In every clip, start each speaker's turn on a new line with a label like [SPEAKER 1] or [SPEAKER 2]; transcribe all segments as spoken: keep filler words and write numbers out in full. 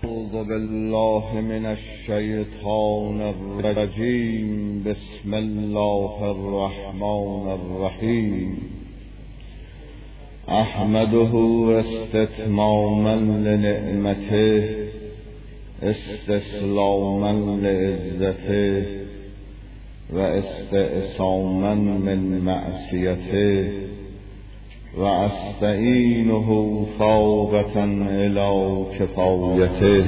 [SPEAKER 1] أعوذ بالله من الشيطان الرجيم. بسم الله الرحمن الرحيم. أحمده استتماما لنعمته استسلاما لعزته واستعصاما من معصيته وأستعينه فوقة إلى كفايته.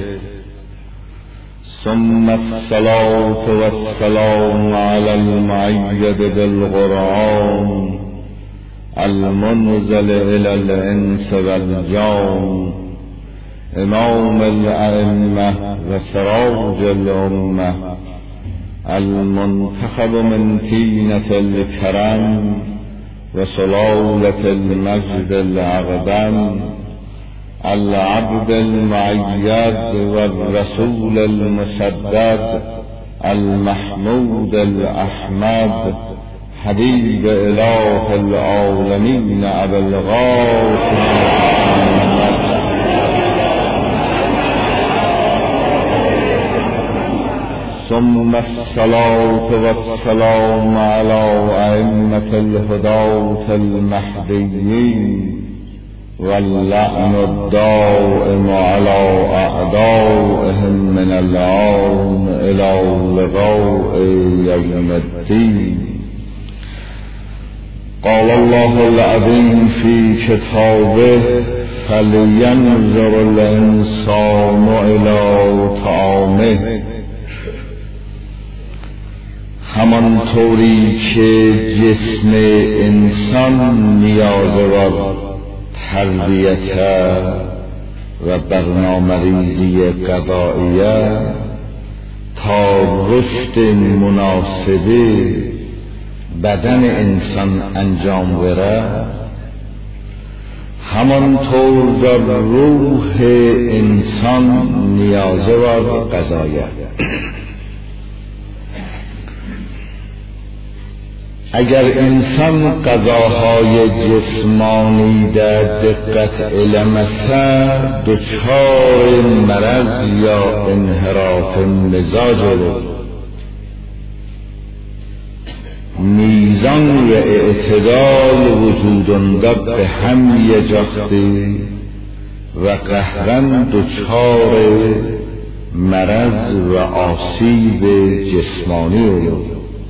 [SPEAKER 1] ثم الصلاة والسلام على المؤيد بالقرآن المنزل إلى الإنس والجان إمام الأئمة وسراج الأمة المنتخب من طينة الكرم وسلالة المجد الأعظم العبد المؤيد والرسول المسدد المحمود الأحمد حبيب إله العالمين أبي القاسم ثم الصلاة والسلام على أئمة الهداة المهديين واللعن الدائم على أعدائهم من الآن إلى لقاء يوم الدين. قال الله العظيم في كتابه: فلينظر الإنسان إلى طعامه. همان طوری که جسم انسان نیاز بر تربیت و برنامه‌ریزی غذاییه تا رشد مناسب بدن انسان انجام بره، همانطور در روح انسان نیاز بر غذاییه. اگر انسان غذاهای جسمانی در دقت علمسه دچار مرض یا انحراف مزاج رو میزان و اعتدال وجود به هم یجاختی و قهرن دچار مرض و آسیب جسمانی رو.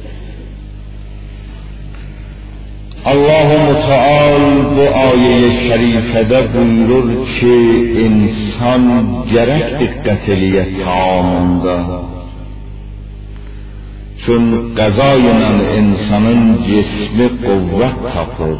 [SPEAKER 1] الله متعال با آیه شریفه ده بuyurur که انسان gerek dikkatliye tamamında. چون غذایla insanın cismi قوت tapır.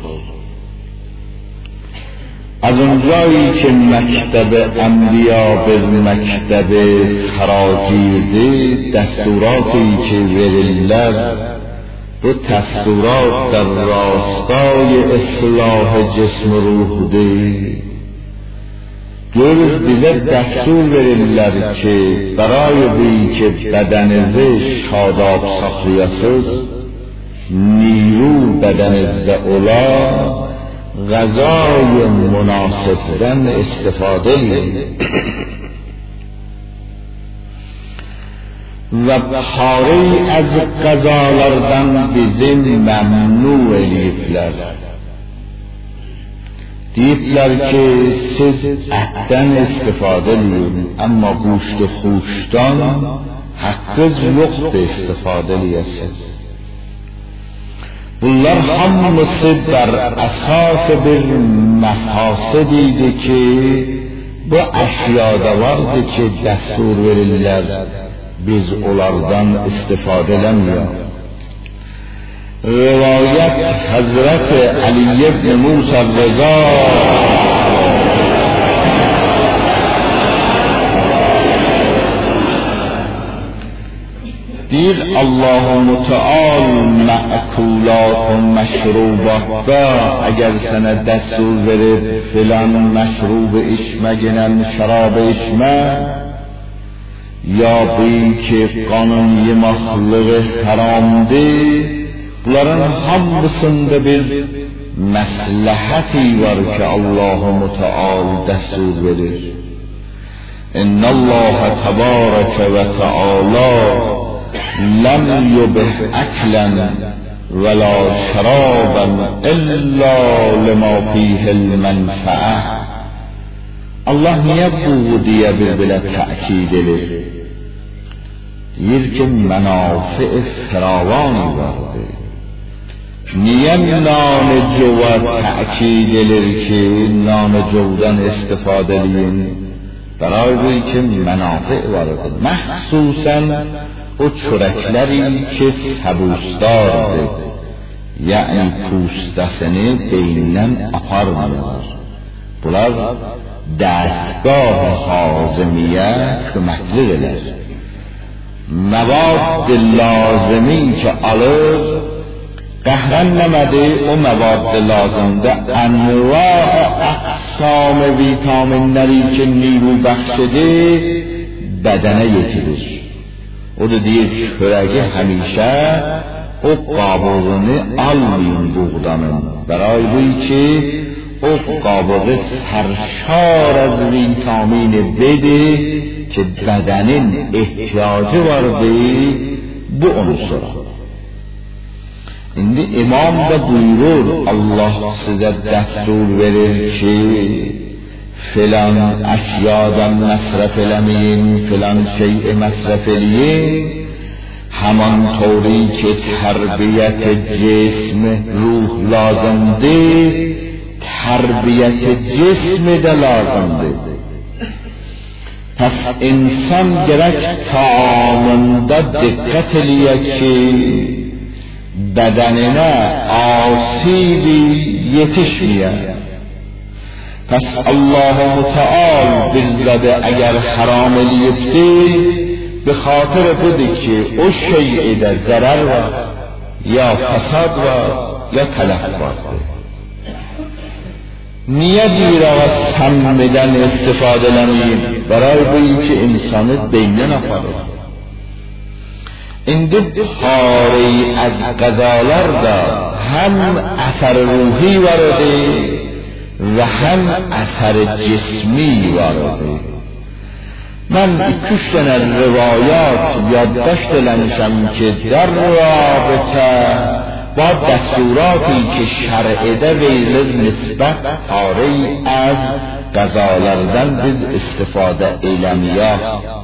[SPEAKER 1] از اونجایی که مکتب انبیا به مکتب فراگیرده، دستوراتی که verirler bu دستورات در راستای اصلاح جسم و روح دی. جور bize دستور verirler که برای بی که بدنزه شاداب ساخلیاسız نیرو بدنزده اولا غذای مناسبدن استفاده لی و پاره از غذاlardan bizim memnu eliyipler. deyipler ki siz etten istifade edin ama go'sht xo'shdan haqqınız yo'qdir istifade edəsiniz. Bunlar hamısı bər əsas bir məfasid idi ki bu əşyada vardı ki dəstur verirlər. biz onlardan istifade edemiyor. Rivayet Hazreti Ali ibn Musa Reza دیر الله متعال مأکولات و مشروبات اگر سنه دستور verib filan مشروب içmeginen şarab içme ya bil ki qanun yemaklığı haramdır, bunların hamısında bir məsləhəti var ki Allah Müteal dəstur verir. ان الله تبارک و تعالی لم یبه اکلا ولا شرابا الا لما فیه المنفعه. Allah niye bu diye bir belə təkid edir? Deyir ki, mənafi firavanı vardır. Niye nan-ı cova təkid edir ki, nan-ı covdan istifade edin? Bəray bu ki, mənafi vardır. Məxsusən o çörəkləri ki, səbustardır. Yəni, pustəsini beynindən aparmıyorlar. Bunlar دستگاه هاضمیه کمکلی دلر مواد لازمی که alır قهرن نمده o مواد لازم ده انواع اقسام ویتامینleri که نیرو بخشده بدنه یکیdir. O da deyir çörəgi həmişə o qabığını almayın buğdanın. Bəray bu ki o qabığı sərşar az vitamin bede ki bədenin ehtiyacı vardı bu unsura. İndi imam da buyurur, Allah sizə dəstur verir ki filan əşyadan məsrəf eləməyin, filan şeyi məsrəf eləyin. Haman طوری که تربیت جسم روح لازمdir, تربیت جسم de lazımdır. Pes insan gerek taamında dikkat eləyək ki bedenine asibi yetişməyə. Pes Allah-u Teala bizdə eğer haram eləyibdir, به خاطر بوده که او شیعه در ضرر و یا فساد و یا تلف وارده. نیه دیر آقا سمدن استفاده نمیم برای بویی که انسانت بینه نفره. این دو پاری از غذالر دا هم اثر روحی وارده و هم اثر جسمی وارده. من iki tane rivayat یادداشت eləmişəm ki, در رابطه با دستوراتی که شرعه verilir نسبت پاری از غذاlardan biz استفاده eləməyək.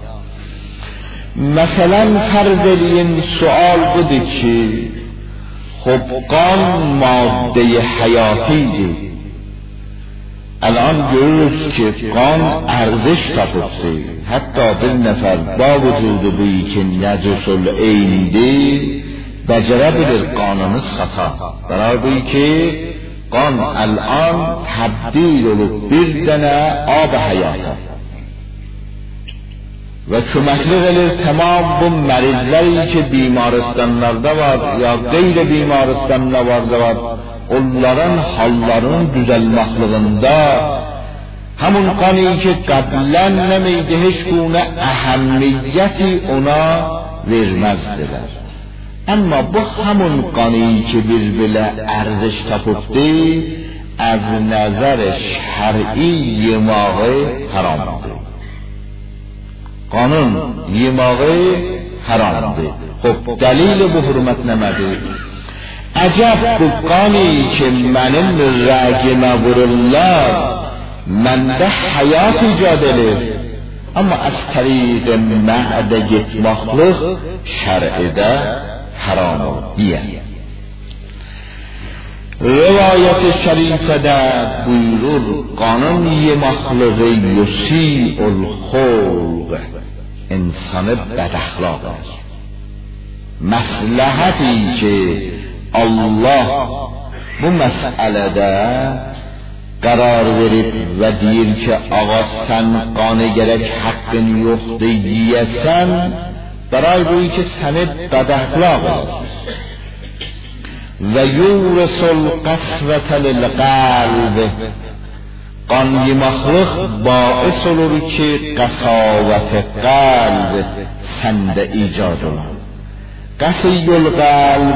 [SPEAKER 1] مثلا فرض edin sual budur ki, خب قان ماده حیاتیdir. الان görürüz ki قان ارزش tapıbdır. Hatta bir nefer با vücudu bu ki necusul eyndir, becerebilir kanını sata. Beraber bu ki قان الان تبدیل olup bir dene ab hayata. Ve köməklik edir tamam bu mərizləri ki bimaristənlərdə var ya qeyri bimaristənlərdə var, onların hallarının düzəlməkliyində همون قانی که قبلا نمیده هیچ گونه اهمیتی اونا vermezdiler. اما با همون قانی که birbirine ارزش tapıbdı از نظر شرعی yemeği haramdı. قانون yemeği haramdı. خب دلیل bu hürmet نمده. عجب bu قانی که benim rəgimə vururlar məndə həyat icad edir. Amma az təriq mədə getməklik şər'idə haramdır deyə. Rivayət-i şərifədə buyurur, qanun yeməkliği yusi'ul xulq, insanı bədəxlaq edir. Məsləhəti ki Allah bu məsələdə qərar verib və deyir ki, ağa sən qanı gərək haqqın yoxdur yiyəsən, bəray bu ki səni bədəxlaq edir. Və yurisul qasvətə lil-qəlb, qan yeməklik bais olur ki qəsavət-i qəlb səndə icad olur. Qasiyul qəlb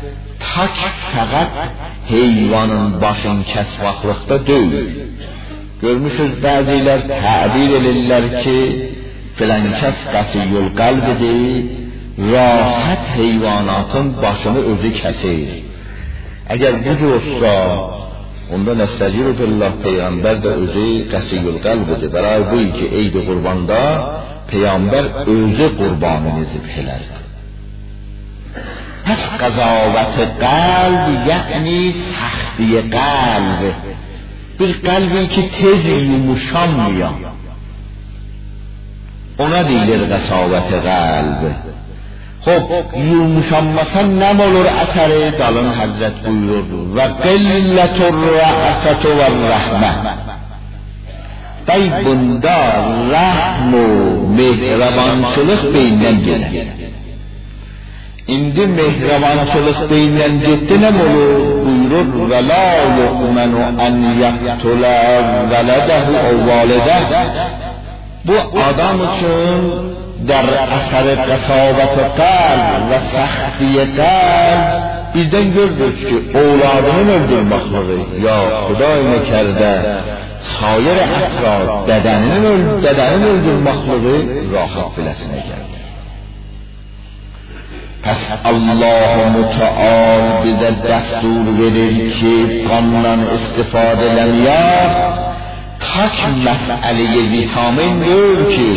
[SPEAKER 1] tak faqat heyvanın başın kəsməklikdə deyil. görmüşüz bəziler təbir edirlər ki, filan kəs qasiyul qalbidir, rahat heyvanatın başını özü kəsir. Əgər bu cürsə, onda nəstəciru billah, Peyğəmbər də özü qasiyul qalbidir. Bəray bu ki, Eid-i Qurbanda Peyğəmbər özü qurbanını zibh elərdi. پس قضاوت قلب یعنی سختی قلب، bir قلبی که tez yumuşan میاد، ona deyilir قساوت قلب. خب yumuşanmasa ne olur əsəri? Dalın Həzrət buyurur və qillətur rə'fət və rəhmə. Bəy bunda rəhm و mehribançılıq beyindən gəlir. İndi mehribançılıq beyindən getdi nə olur? Buyurur və la yu'menu an yaqtula vələdəhu o validə. Bu adam üçün در اثر قساوت قلب و سختی قلب bizden gördük ki اولادının öldürməkliği ya Xuday نکرده sair افراد بدنinin بدنinin öldürməkliği rahat biləsinə gəldi. Pes Allah Müteal bize destur verir ki qandan istifade eləməyək, tak məsələyə vitamin gör ki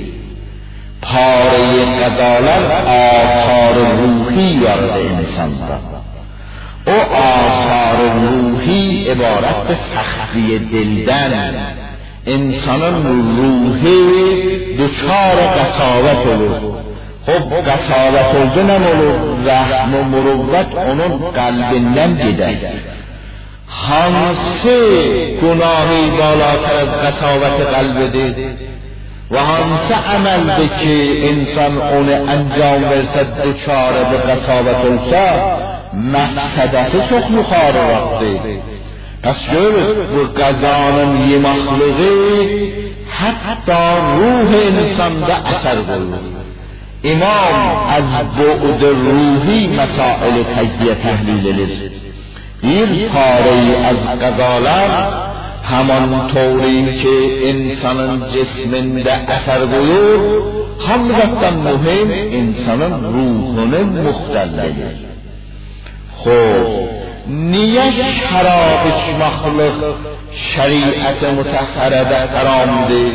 [SPEAKER 1] پاره غزالت آثار روحی وارد انسان‌دا. او آثار روحی عبارت به سختی دلدن، انسانان روحی دچار قساوت olur. خب قساوت oldu ne olur? رحم و مروت onun qalbindən gedər. hansı günahı بالاتر از قساوت قلبdir و hansı əməldir ki insan onu انجام versə دچار به قساوت olsa məqsədəsi çox yuxarıdır. Pes görürüz bu qazanın yemaklığı hatta ruh insanda əsər qoyur. İmam az bu'd ruhi mesail tecziye təhlil edir. Bir pareyi az qazalar همان طوری که انسان جسمinde اثر qoyur, hamzadan mühim insanın ruhunu muxtəllədir. Xoş, niyə şərab içməklik şəriət-i mütəhhərədə haramdır?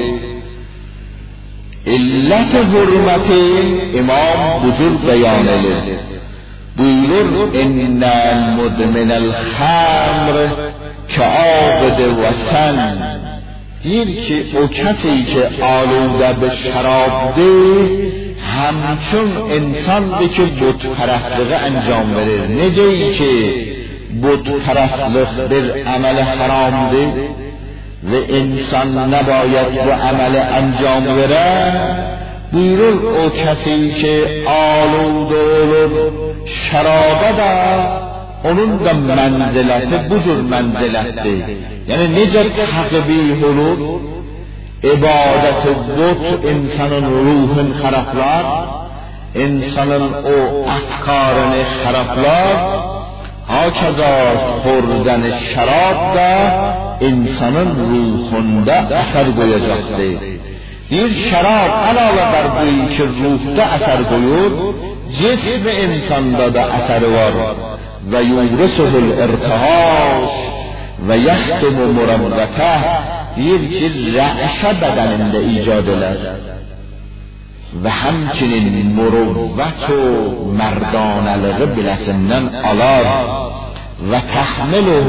[SPEAKER 1] İllət hürməti imam bu cür bəyan edir. Buyurur, innəl mudminəl xamr که عابد وطن، دیر که او کسی که آلوده به شراب ده همچون انسان ده که بت پرستلغه انجام بره. نجایی که بت پرستلغ بر عمل حرام ده و انسان نباید به عمل انجام بره. بیرون او کسی که آلوده olur şaraba da onun da mənziləti bu cür mənzilətdir. Yəni necə təqbih olur? İbadət-i but insanın ruhun xarablar, insanın o afkarını xarablar. Hakeza xorudan şarab da insanın ruhunda əsər qoyacaqdır. Bir şarab əlavə bər bu ki ruhda əsər qoyur, cism insanda da əsəri var. و یورثه الارتعاش و یختم مربته، دیر که رعشه بدننده ایجاد لد و همچنین مروت و مردانلغه بلسنن alار و تحمله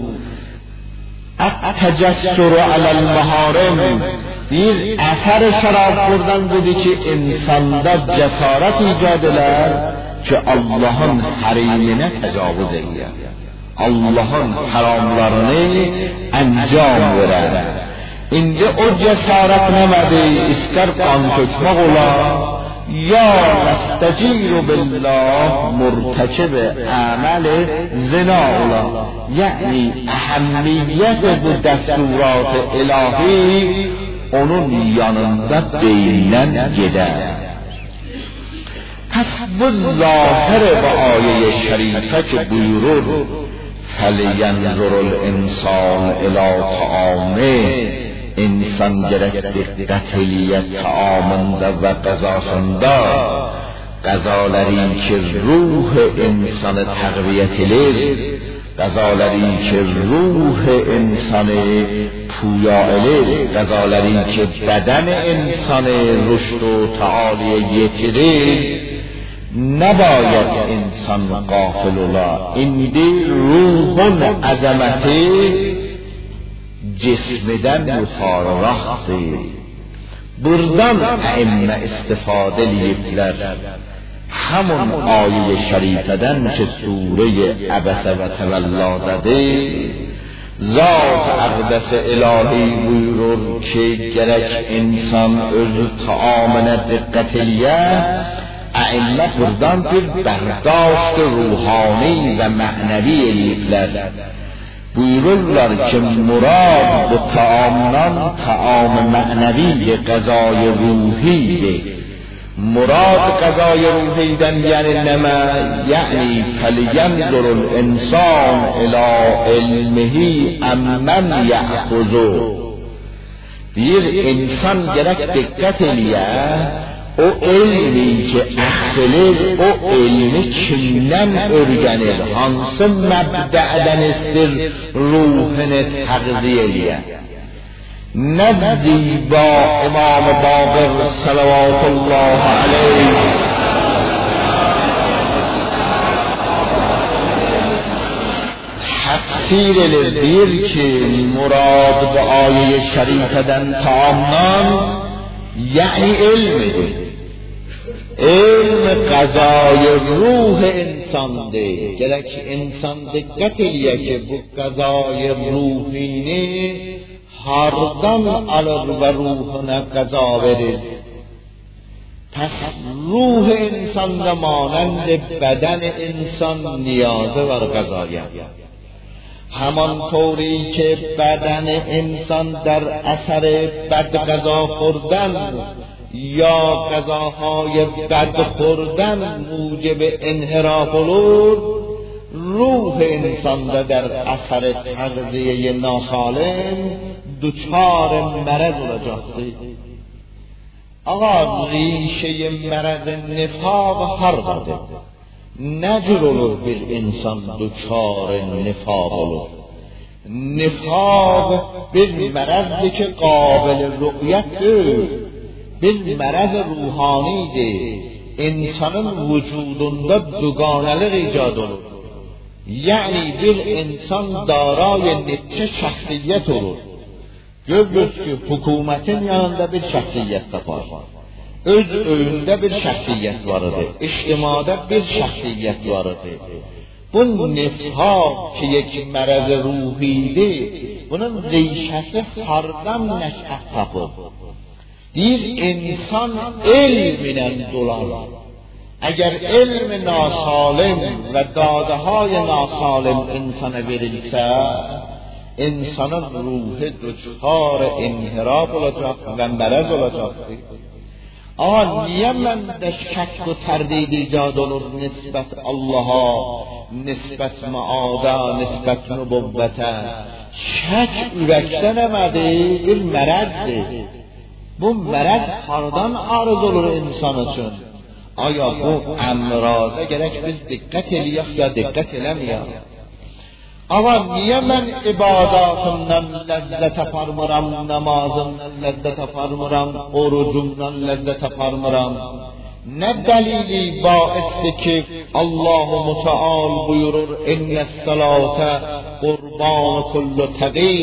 [SPEAKER 1] التجسر علی المحارم. دیر اثر شراب خوردن بودی که انساندا جسارت ایجاد لد که Allah'ın harimine tecavüz ediyor. Allah'ın haramlarını enjam verir. İndi o cesaret nemedi, ister kan tökmek ola, ya nesteciru billah murtekib amel zina ola. Yani ehemmiyet bu desturat ilahi onun yanında beyinden gider. پس bu zahir ve ayet-i şerife ki buyurur فلینظر الانسان الی طعامه، انسان gerek dikkat eləyər taamında və qəzasında, qəzaları ki ruh insanı təqviyyət edir, qəzaları ki ruh insanı puya edir, qəzaları ki bədən insanı rüşd و تعالیه yetirir. نباید انسان غافل ola. İndi ruhun əzəməti cismidən müfaraqdır. Buradan əimmə istifadə ediblər. Həmin ayə şərifədən ki surə Əbəsə və Təvəlladadır. Zat əqdəs ilahi buyurur ki gərək insan özü taamına diqqət eləyə. Əimmə buradan bir bərdاشت ruhani və mənəvi eləyiblər. Buyururlar ki murad bu taamdan taam mənəvi qəzای ruhidir. Murad qəzای ruhidən yəni nəmə? Yəni فَلْيَنْظُرُ الْإِنسَانُ إِلَى عِلْمِهِ أَمَّنْ يَأْخُذُهُ. Deyir insan gərək diqqət eləyə, o elmi ki əxsilir, o elmi kimdən örgənir, hansı məbdədən istir ruhunu təqziyə eləyə. Nə ziba İmam Baqir salavatullah aleyh təfsir edir, deyir ki murad bu ayə şərifədən taamdan yəni elmidir. علم قضای روح insandır. Gerek insan dikkat eləyə ki bu qazay ruhini hardan alır və ruhuna qaza verir. Pes ruh insanda mانند بدن insan niyazı var qazaya. همان طوری که بدن انسان در اثر بد غذا خوردن یا غذاهای بد خوردن موجب انحراف olur، روح انسان در اثر تغذیه ناسالم دچار مرض olacaktır. آقا ریشه مرض نفاق hardadır. نجر olur bir insan دچار نفاق olur. نفاق bir مرضی که قابل رؤیتdir. bir مرض ruhanidir. İnsanın vücudunda duganəlik icad olur. Yani bir insan daray neçə şəxsiyyət olur. Görürüz ki hükümetin yanında bir şəxsiyyət tapar. Öz öyündə bir şəxsiyyət varıdır. İctimada bir şəxsiyyət varıdır. Bu nifaq ki یک مرض ruhidir. Bunun reyşəsi hardan nəşət tapır. Bir insan ilmlə dolar. Eğer ilm nasalim ve dadahay nasalim insana verilse, insanın ruhu düşar inhiraf olacak ve merez olacaktır. Ama niye mende şek ve terdid icad olur nispet Allah'a, nispet maada, nispet nübüvvete? Şek ürəkdən əmədi, bir merezdir. Bu merez hardan arız olur insan için? Aya bu emraza gerek biz dikkat eləyək ya dikkat eləməyək? Ama niye ben ibadatımdan lezzet aparmıram, namazımdan lezzet aparmıram, orucumdan lezzet aparmıram? Ne delili baistir ki Allah-u Muteal buyurur innes salate qurban kullu taqi.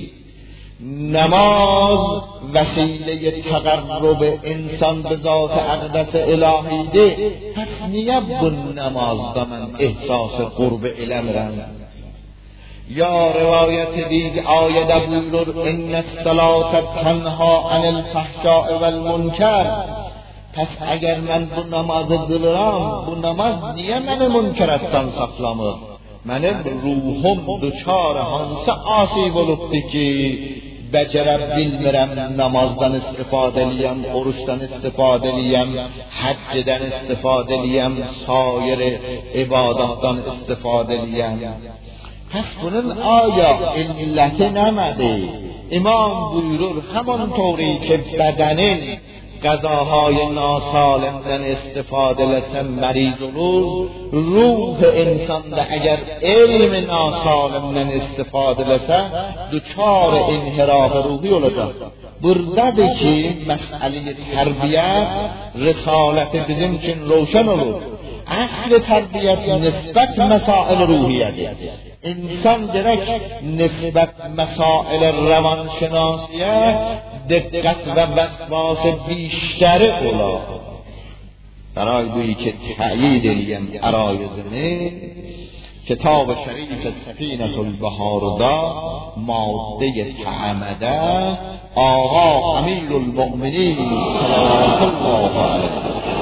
[SPEAKER 1] Namaz vesile-i tegarrub insan به ذات اقدس الهیده. پس niye bu namazda من احساس قرب eləmirəm؟ یا روایت دید آیده buyurur ان الصلاة تنها عن الفحشاء والمنکر. پس اگر من bu namazı qılıram, bu namaz niye məni münkerətdən saxlamır? Mənim ruhum duçar hansı asib olubdur ki becerib bilmirəm namazdan istifadə eləyəm, oruçdan istifadə eləyəm, həccdən istifadə eləyəm, sair ibadətdən istifadə eləyəm. پس bunun آیا علت نمده؟ امام بuyurur همانطوری که بدنه غذاهای ناسالمدن استفاده لسن مریض olur روح انسان ده اگر علم ناسالمدن استفاده لسن دچار انحراف روحی olacak. Buradadır ki mesele terbiyet risalet bizim için roşan olur. Asl terbiyet nisbet mesail ruhiyedir. İnsan gerek nisbet mesail romanşinasiye dikkat ve vesvas بیشتری ola. برای دویی که تأیید الیم عرایزنه کتاب شریف سفینة البحار دا ماده تعمده آقا امیر المؤمنین صلوات الله علیه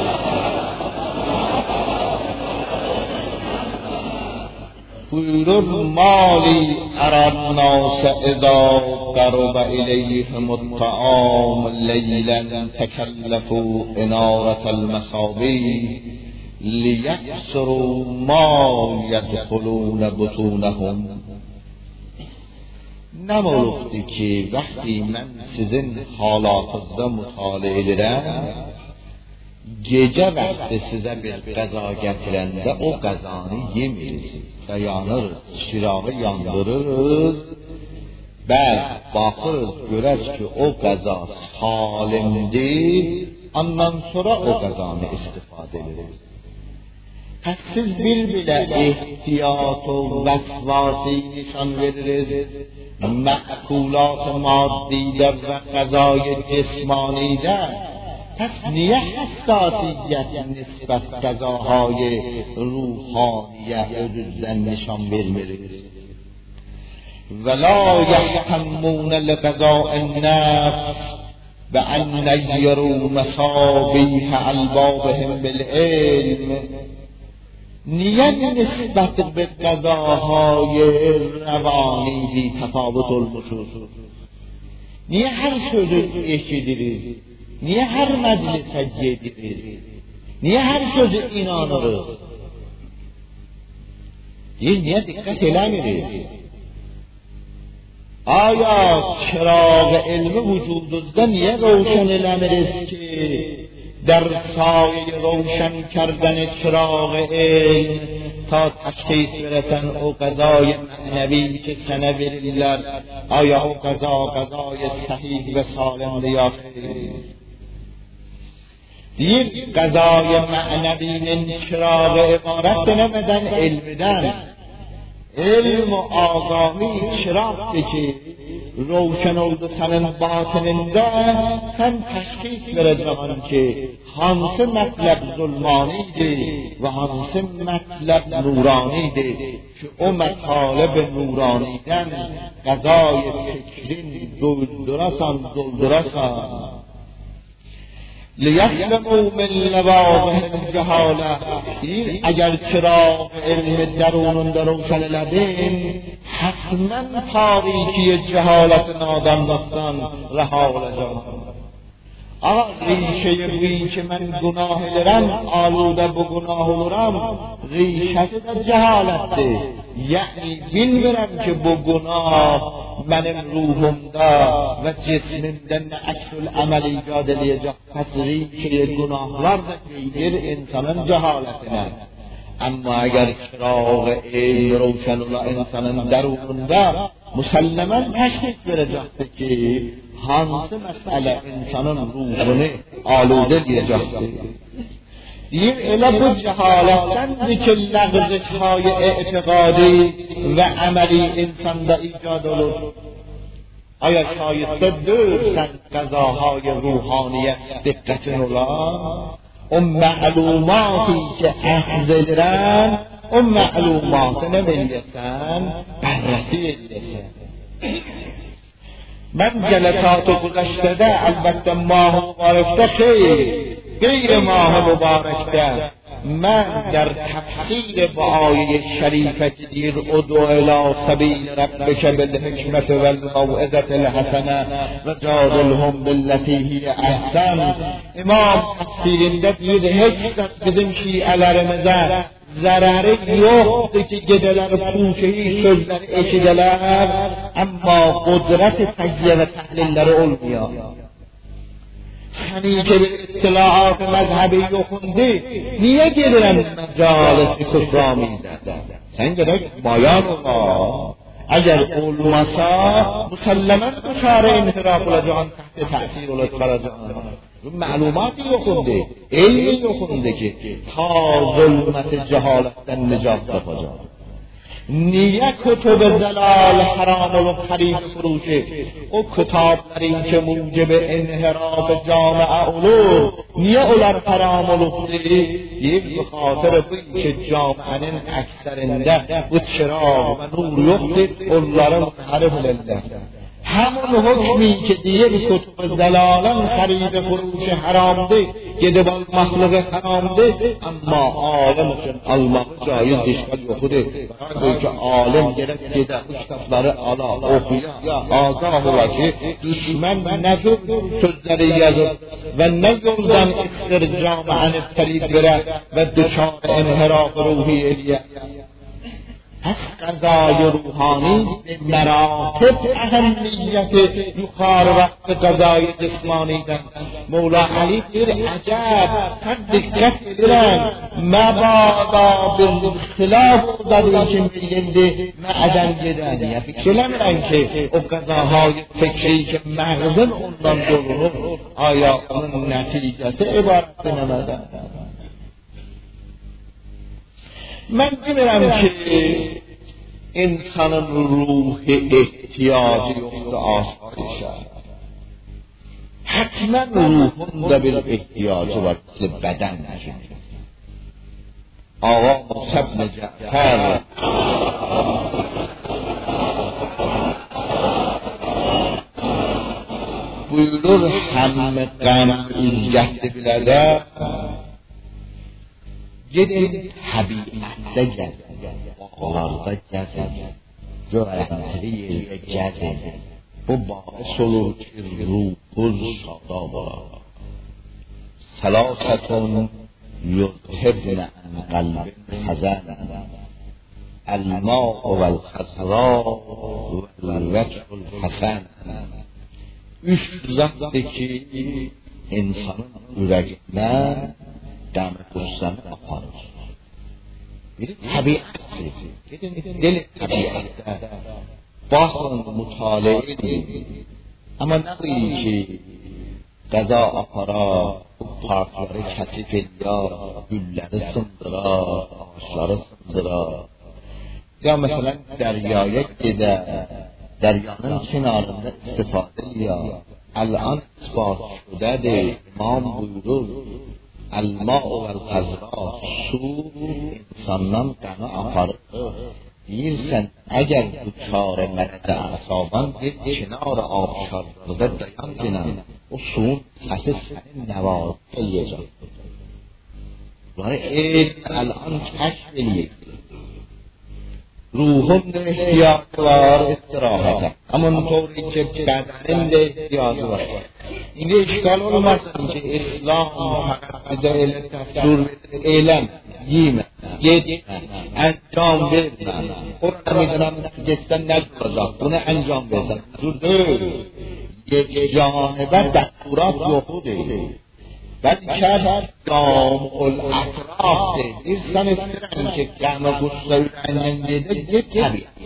[SPEAKER 1] buyurur مالی اری الناس اذا قرب الیهم الطعام لیلا تکلفوا انارة المصابیح لیکسروا ما یدخلون بطونهم. نمالوقتی که وقتی من sizin حالاتınızda mutale ederim gece vakti size bir qəza gətirəndə o qəzanı yemirsiniz, dayanırız, şirağı yandırırız və baxırız, görəz ki o qəza salimdir, ondan sonra o qəzanı istifadə ediriz. Pəs siz bir-birə ehtiyat o vəsvasi nişan veririz, məkulat-ı maddidə və qəzay cismanidə. پس نیه حساسیت نسبت غذاهای روحانیه حدودن نشان برمی‌رید. ولا یهتمون لغذاء النفس بأن یروا مصابیح البابهم بالعلم. نیه نسبت به غذاهای روانی بی تفاوت olmuşuz. Niye her sözü eşitiriz? Niye her meclise gidiriz? Niye her sözü inanırız? Niye, niye dikkat edemiyoruz? Aya çırağı ilmi vücudumuzda niye roşan edemiyoruz ki در سایه روشن کردن چراغ علم تا تشخیص برسن او قضای معنوی که سنه بریلر آیا او قضا قضای صحیح و سالم یا خیر؟ دیر قضای معنوی چراغ عبارت نمدن علمدن علم و آگاهی چراغی که روشن oldu senin batınında sen teşhis vereceğin ki hansı metleb zulmaniydi ve hansı metleb nuraniydi ki o metaleb nuraniden gazay fikrin doldurasan doldurasan لیسلموا من لواظهم الجهاله. اگر چراغ علم درونunda روشن لدین حتما تاریکی جهالت نادانlıktan رها olacağım. آقا ریشه بویی که من گناه دارم آلوده به گناه oluram ریشه در جهالته. یعنی bilmirəm ki bu günah benim ruhumda ve cismimde ne aksül amel icad edecek. Pes ریشه günahlar da gelir insanın cehaletine. Ama eğer çırağı ilm روشن ola insanın derununda musallemen teşhis verecektir ki hansı mesele insanın ruhunu alude edecektir. Diyeyim elə bu cehalettendir ki lağzışهای اعتقادی ve ameli insanda icad olur. Aya şayeste dörsen qazaهای ruhaniyet dikkatin ola o ma'lumatı ki ahz edilen o ma'lumatı ne bilirsen berresi edilirsen. من جلسات گذشته البته ماه مبارکته خیر غیر ماه مبارکته من در تفسیر با آیه شریفه دیر ادعو الی سبیل ربک بالحکمت والموعظة الحسنه و جادلهم بالتی هی احسن. امام تفسیرinde bir hiç bizim şiilerimize zararı yoxdur ki geceleri puşeyi sözleri eşideler ama kudret tecziye ve tahlilleri olmuyor. Seni ki bir ittilaat mezhebi yokundu, niye geliren mecalisi küframizde? Sen gerek bayan ola. Eğer olmasa musallemen dışarı inhiraf olacağın, tahti ta'sir olacağın. Malumatı yokundu, ilmi yokundu ki ta zulmeti cehaletten nicat yapacak. Niye kütüb-i zelal haram olup harif furuşi? O kitapların ki mucibi inhiraf cami'a olur, niye olar haram olup değil? Deyip bu hatır bu ki cami'nin ekserinde bu çırağ ve nur yoktur, onların harif lillah. Hamon hükmü ki diğer kütüb-i zelalın harif furuşi haramdı, gidip almaklığı haramdı, ama alim için almak caiz işgal yokudur. Çünkü alim gerek gide bu kitapları ala, okuya, azah ola ki, düşman ne tür sözleri yazır ve ne yoldan istir cami'ani terib vere ve düşar inhiraf ruhi eliye. از قضای روحانی به مراتب اهمیت یخار وقت قضای جسمانی دن مولا علی دیر عجب هر دقت ایران مبادا بالخلاف دادی که میگنده معدن گدن یا فکرم رنگ که او قضاهای فکری که مغزن اونdan دولونو آیا اون نتیجه عبارت نمدن من bilirəm ki insanın ruhi ihtiyacı yoktur asayişe. Hatmen ruhunda bir ihtiyacı var ki beden için. Ağa Musab ibn Cafer buyurur həmme qəm izzətli bilədə gidin təbiətdə gəzin, bağlarda gəzin, görəkləri yeriyə gəzin. Bu bais olur ki, ruhuz şadab olar. Səlasətun yuzhibnə ən qəlbin həzən, əl-ma'u vəl-xəzra vəl-vəc'ul həsən. Üç zatdır ki, insanın ürəyindən dəm qüssəni aparır. Biri təbiətdir. Dil təbiətdə. Baxın, mütaliə edin. Amma nə deyil ki, qəza aparar, bu parkları kəsib edir, gülləri sındırar, ağaçları sındırar. Ya məsələn, dəryaya gedə, dəryanın kenarında istifadə edir. Əl-an isbat şudədir, imam buyurur. El-ma'u vel-xəzra, su insandan qəni aparır. Deyirsən, əgər bu çare mərədə əsaban bir kinar abşarlarda dayan dinən, o suyun səsi sənin nəvazı eləyəcək. Bunları elm əl-an kəşf eləyəcək. Ruhun da ihtiyacı var istirahətə. Amma doğru ki, bədənin də ihtiyacı var. İndi işgal olmasın ki, İslam fəqət bizə elə təsvir verir, eyləm, yemə, yetmə, əncam vermə. Orada midənəm, getsən nə olacaq, bunu əncam versən. Dur deyil, yeganibə dəsturat yoxu deyil. Bəlkə damul ətrafdır. İnsan istirən ki, qəmə qüssə ürəyindən gedə, get təbiət.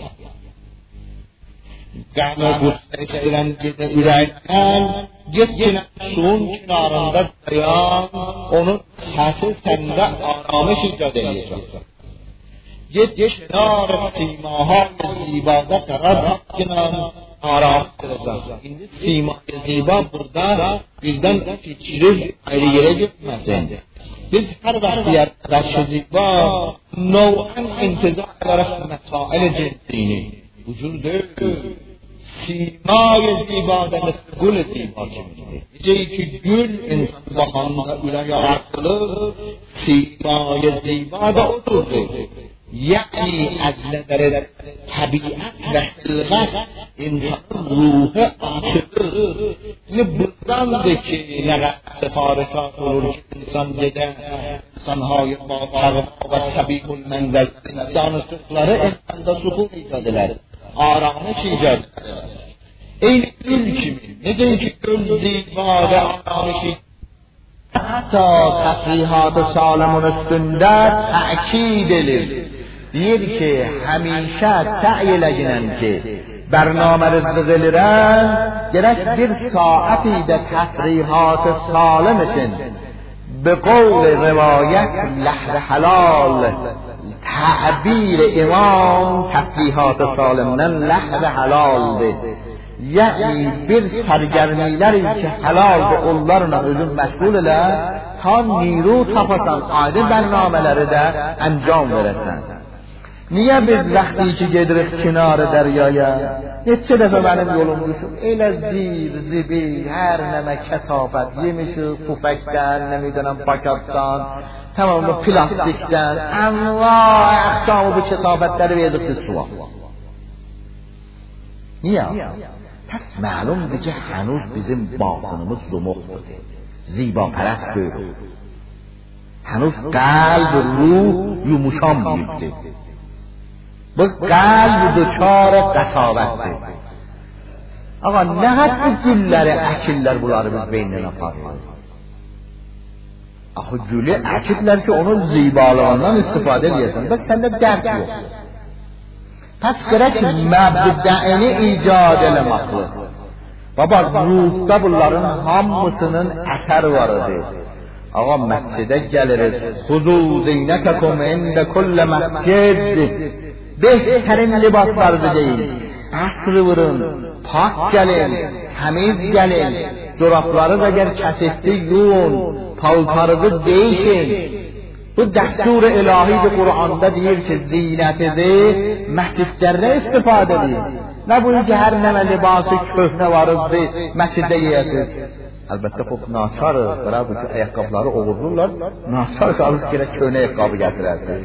[SPEAKER 1] Qəmə qüssə istirən gedə ürəyindən, get ki, suyun kinarında dayan, onun səsi səndə aramış icad edəcək. Get kinar simaha zibada qərar haqqınan aramış edəcək. İndi simaha ziba burada birdən fikri ayrı yerə getməsin. Biz hər vaxt yerdəki ziba növən intizar edərək məsail cinsini vücud deyil. Simay zibada mesela gül ziba kimidir. Necə ki gül insan baxanda ürəyə açılır, simay zibada odur. یعنی از نظر طبیعت و خلقت انسان روح عاشقه اینه بلنده که نقد سفارشات رو که انسان دیده انسانهای با تقوا و سبیح المنزل انسان سفلاره انسان دا سکون ایجاد لده آرامش ایجاد لده این گل که مثل این که گل زیبا و آرامشی حتی تصریحات سالمون استنده تأکید لده دیر که همیشه سعی لگنن که برنامه رزق رن گرک در ساعتی در تصریحات سالمشن به قول روایت لحظه حلال تعبیر امام تصریحات سالمنن لحظه حلال ده یعنی بر سرگرمیلری که حلال به اولارنا özün مشغول له تا نیرو تپسن آده برنامه لره ده انجام برسن niye biz vaqti ki gedirik kenarı deryaya neçə dəfə mənim yolum düşüb elə zir, zibil, hər nəmə kəsafət yemişik tufəkdən, nemidən pakatdan tamamı plastikdən anva əxsamı bu kəsafətləri verdik biz suya niye? pəs məlumdur ki hənuz bizim batınımız zumuqdur ziba pərəst görür hənuz qalb, ruh yumuşan birdir bu قلب دچار قساوتdir. Ağa nə haqqı gülləri, əkillər bunları biz beyninə aparırıq. Axı gülü əkiblər ki onun zibalığından istifadə edəsən. Bəs səndə dərd yox. Pəs gərək məbdəini icad eləməkdir. Baba ruhda bunların hamısının əsəri var idi. Ağa məscidə gəliriz. Xuzu zeynətəkum ində kullə məscid. بهترین لباسlardı değil. Asrı vurun, pak gelin, temiz gelin, çorapları da gel kesetti yuyun, paltarınızı değişin. Bu destur ilahi Kur'an'da deyir ki ziynetizi mescidlerde istifade edin. Ne bu ki her neme libası köhne varızdı mescidde yiyesiz. Elbette bu naçarız, bırak bu ki ayakkabıları oğururlar, naçar kalırız ki köhne ayakkabı getirersin.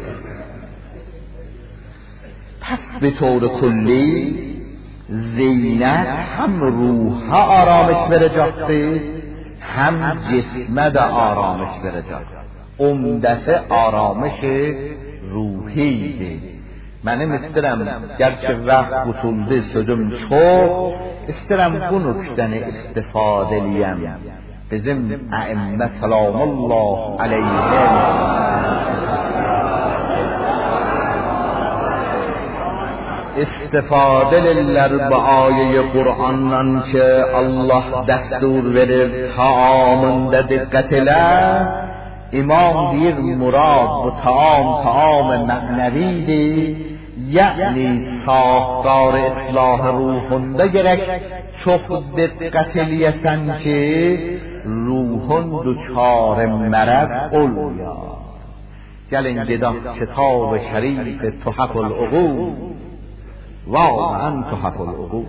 [SPEAKER 1] پس به طور کلی زینت هم روح آرامش برجاخته هم جسم ده آرامش برجاخته عمدت آرامش روحی ده من استرم گرچه وقت بطولده شدم çok استرم bu noktadan استفاده لیم bizim ائمه سلام الله علیهم استفاده للر به آیه قرآنن که الله دستور verir taamında dikkat ele imam bir murad bu taam taam mعنویdir یعنی ساختار اصلاح ruhunda gerek çok dikkat eləyəsən ki ruhun duçar مرض olmuyor. Gəlin gedək kitab şərif Tuhaf العقول واقعا تحف العقول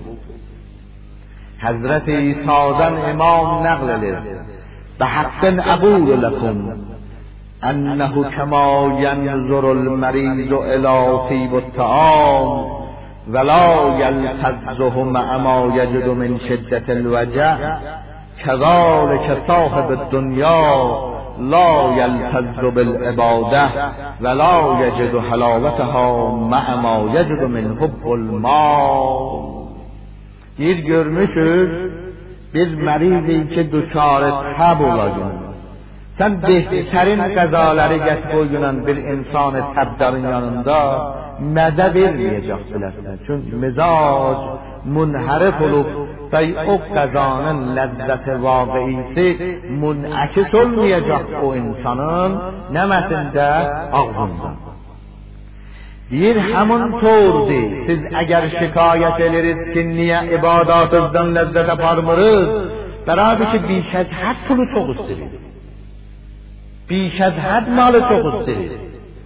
[SPEAKER 1] حضرت عیسی'den امام نقل لد به حق اقول لكم انه كما ينظر المريض الى طيب الطعام ولا يلتذه مع ما يجد من شدة الوجع كذلك صاحب الدنيا لا يلتذ بالعباده ولا يجد حلاوتها مع ما يجد من حب المال bir görmüşüz bir merizi ki duçar təb olacaq sən behtarin qəzaları gətirib qoyunan bir insan təbdarın yanında mədə verməyəcək biləsən çünki mizac munharif olub və o qəzanın ləzzəti vaqiisi munakis olmayacaq o insanın nəməsində ağzında deyir həmin tordur siz əgər şikayət edirsiniz ki niyə ibadətizdən ləzzət aparmırız bərabər ki بیش از حد pulu çox istəyirik بیش از حد malı çox istəyirik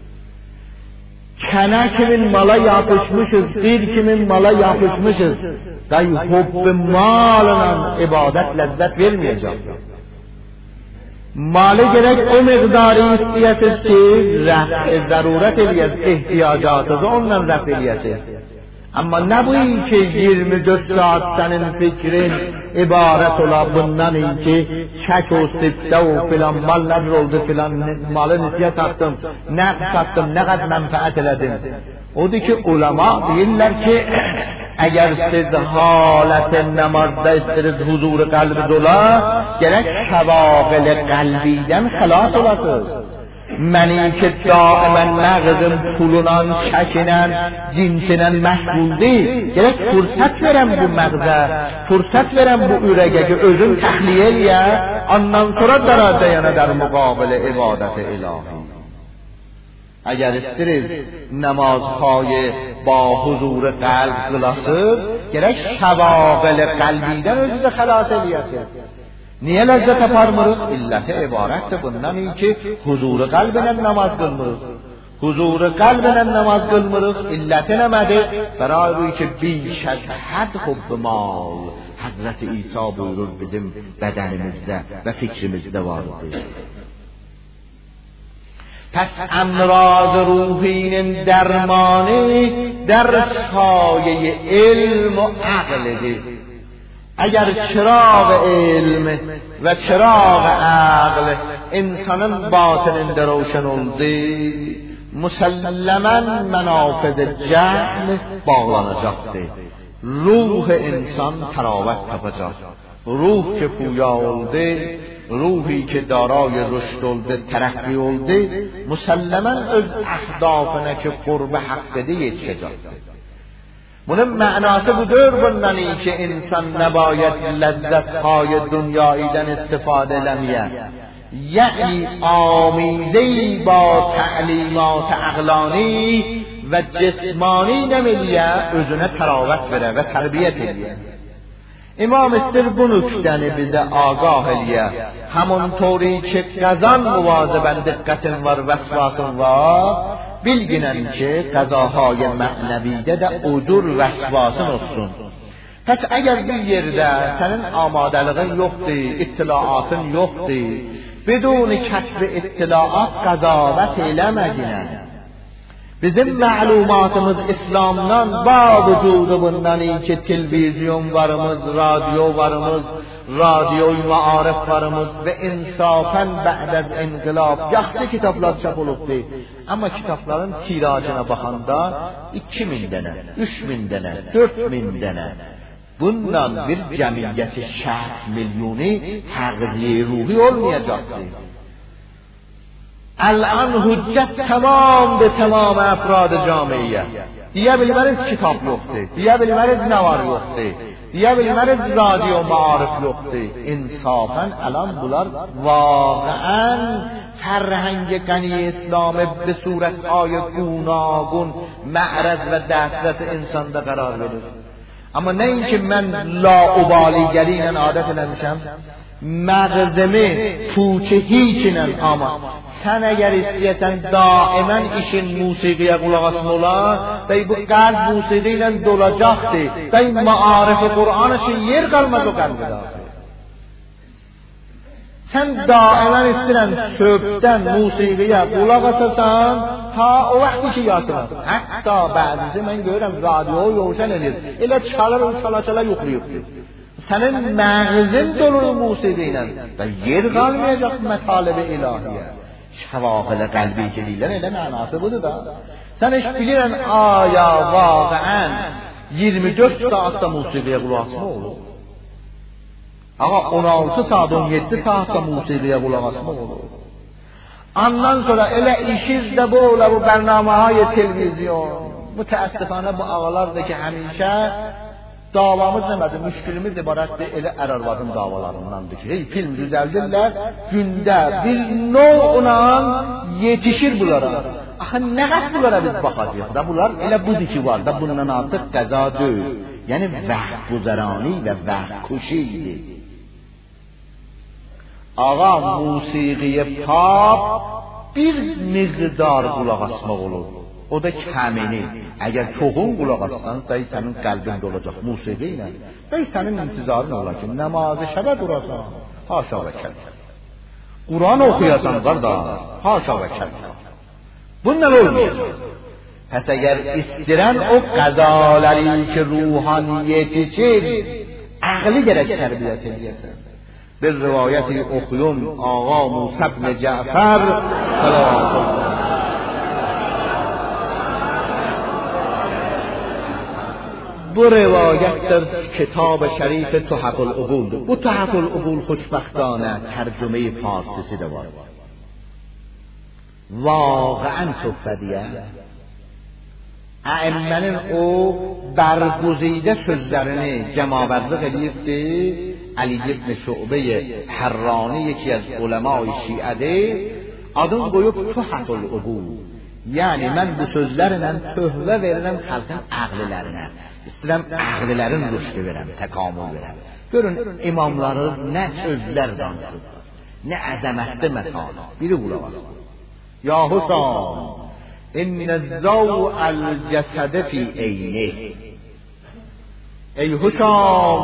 [SPEAKER 1] kənə kimin mala yapışmışız bir kimin mala yapışmışız da hubb malına ibadət ləzzət verməyəcək
[SPEAKER 2] مال گرک او مقداری استیست که رفع ضرورت لیست احتیاجات و اونم رفع لیست. اما نبویی که یirmi dört saat senin fikrin ibaret ola bundan ki çek o sipte o filan mal nedir oldu filan malı nisiye sattım, ne sattım, ne kadar menfaat eledim. Odur ki ulema deyirler ki eğer siz halet namazda istiriz huzur kalbi dola gerek şevagil kalbiden halas olasınız. منی که دائما مغزم پولونان چکنن جنسنن مشغول değil gerek فرصت verem bu mağza فرصت verem bu ürege ki özüm tahliye ya ondan sonra dara dayana در مقابل عبادت الهی. اگر استریز نمازهای با حضور قلب خلاصید gerek şevagil qalbidən özünüzü xalas eləyəsiniz. Niye lezzet aparmırıq? İlleti ibarətdir bundan ki huzuru qalbinə namaz qılmırıq. Huzuru qalbinə namaz qılmırıq. İlleti nəmədir? Bərayı ki biş az hədd hubbi mal. Hazreti İsa buyurur bizim bədənimizdə və fikrimizdə vardır. پس امراض روحین درمانی در سایه علم و عقل. اگر چراغ علم و چراغ عقل insanın batinində روشن oldu, مسلماً منافذ جهل bağlanacaqdır. Ruh insan təravət tapacaq. Ruh ki puya oldu, ruhi ki darای رشد oldu, tərəqqi oldu, مسلماً öz əhdafına ki qurb haqqıda yetişəcəkdir. Bunun mənası budur bundan ki insan نباید لذت‌های دنیاییdən istifadə eləməyə. یعنی آمیزه‌ای با تعلیمات عقلانی و جسمانی نمیلیه özünə təravət verə və tərbiyyət eləyə. İmam istir bu nüktəni bizə agah eləyə. Həmuntorí ki qazan muvazibən diqqətin var, vəsvasın var. Bilginən ki qazahay mənəvidə də udur vəsvasın olsun. Pəs əgər bir yerdə sənin amadəliğin yoxdur, ittilaatın yoxdur, بدون کسب اطلاعات قضاوت eləmədinə. Bizim məlumatımız İslamdan ba vücudu bundan ki televizyon varımız, radyo varımız, radyoy maarif varımız və insafən bə'd az inqilab yaxşı kitablar çap olubdur. Amma kitabların tirajına baxanda iki min dənə, üç min dənə, dörd min dənə. Bundan bir cəmiyyəti şəxs milyoni təğziyə ruhi olmayacaqdır. الان حجت تمام به تمام افراد جامعه. دیگه bilməriz kitap yoxdur, دیگه bilməriz nə var yoxdur, دیگه bilməriz radio معارف yoxdur. İnsafən الان bunlar واقعاً فرهنگ غنی اسلام به صورت‌های گوناگون معرض و دسترس insanda قرار verir. اما نه اینکه من لاابالیگری اینن عادت eləmişəm مغزمه پوچه هیچینن ama sen eğer istəyəsən daimən işin musiqiyə qulaq asma ola və bu qəlb musiqi ilə dolacaqdır və maarif-i Qur'an üçün yer qalmaz o qəlbdə. Sen daimən istəyən söhbətdən musiqiyə qulaq asasan ta o vaxtı ki yatırır. Hətta bəzisi mən görürəm radioyu yoğuşan edir. Elə çalar o çala-çala yoxlayıbdır. Sənin məğzin dolur musiqi ilə və yer qalmayacaq mətalib-i ilahiyə. Şəvagil qəlbi ki deyirlər, elə mənası budur da. Sən heç bilirən aya vaqəən iyirmi dörd saatda musiqiyə qulaq asma olur. Ağa on altı saat, on yeddi saatda musiqiyə qulaq asma olur. Ondan sonra elə işiz də bu ola bu bərnaməهای televizyon. Mütəəssifانه bu ağalardır ki həmişə davamız nəmədir? Müşkülümüz ibarətdir elə ər-arvadın davalarındandır ki, hey, film düzəldirlər, gündə bir növlə yetişir bunlara. Axı nə qədər bunlara biz baxacağıq da, bunlar elə budur ki var da, bundan artıq qəza deyil. Yəni vaxt guzarani və vaxt kuşidir. Ağa musiqiyə pap bir miqdar qulaq asmaq olur. O da kəmini. Əgər çoxun qulaq assan, da sənin qəlbin dolacaq musiqi ilə. Və sənin intizarın olar ki, namazı şəbə durasan, haşa və kəl. Kur'an okuyasan kardeş, haşa ve kella. Bunlar olmayacak. Pes eğer istiren o qazaları ki ruhaniyet için aqli gerek terbiyet ediyorsun. Bir rivayeti okuyun Ağa Musa ibn Cafer selam. Bu rivayetdir kitab şerif Tuhfe'l Uqul. Bu Tuhfe'l Uqul xoşbəxtانه tərcüme farsisi de var. واقعا تحفه ائمه‌nin o برگزیده sözlerini cemaverlik edibdi. Ali ibn Şu'be Harrani yeki az ulemای şiədə adın qoyub Tuhfe'l Uqul. Yani mən bu sözlərlə töhvə verirəm xalqın ağlılarına. İstəyirəm ağlıların rüşdü verəm, təkamül verəm. Görün imamlarımız nə sözlər danışır, nə əzəmətli məkan. Biri qulaq asın. Ya Hüsam, inne zaw'al cesed fi eynih. Ey Hüsam,